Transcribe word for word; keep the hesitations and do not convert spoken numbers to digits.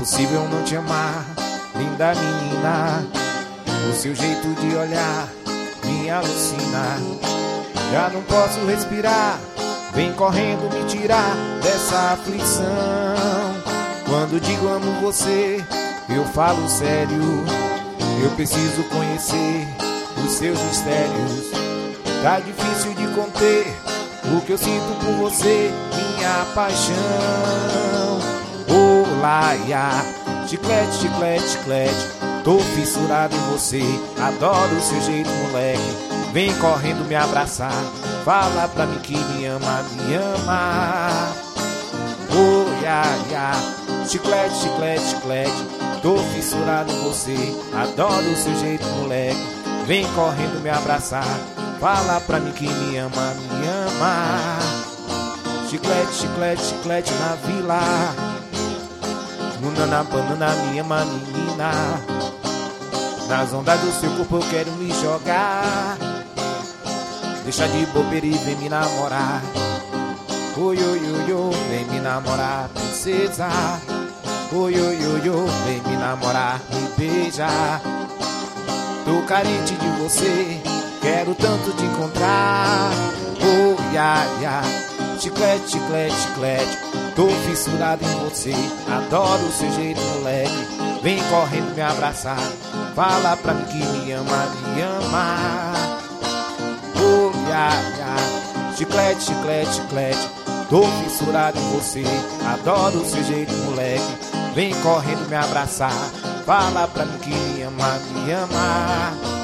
impossível não te amar, linda menina. O seu jeito de olhar me alucina. Já não posso respirar, vem correndo me tirar dessa aflição. Quando digo amo você, eu falo sério. Eu preciso conhecer os seus mistérios. Tá difícil de conter o que eu sinto por você, minha paixão. Oh, laia, chiclete, chiclete, chiclete. Tô fissurado em você, adoro o seu jeito, moleque. Vem correndo me abraçar, fala pra mim que me ama, me ama. Oh, ia, ia, chiclete, chiclete, chiclete. Tô fissurado em você, adoro o seu jeito, moleque. Vem correndo me abraçar, fala pra mim que me ama, me ama. Chiclete, chiclete, chiclete na vila. Banana, banana, me ama, menina. Nas ondas do seu corpo eu quero me jogar. Deixa de bobeira e vem me namorar. Oi, oi, oi, oi, vem me namorar, princesa. Oi, oi, oi, oi, vem me namorar, me beijar. Tô carente de você, quero tanto te encontrar. Oh, ia, ia, chiclete, chiclete, chiclete. Tô fissurado em você, adoro o seu jeito, moleque. Vem correndo me abraçar, fala pra mim que me ama, me ama. Oh, ia, ia, chiclete, chiclete, chiclete. Tô fissurado em você, adoro o seu jeito, moleque. Vem correndo me abraçar, fala pra mim que me ama, me ama.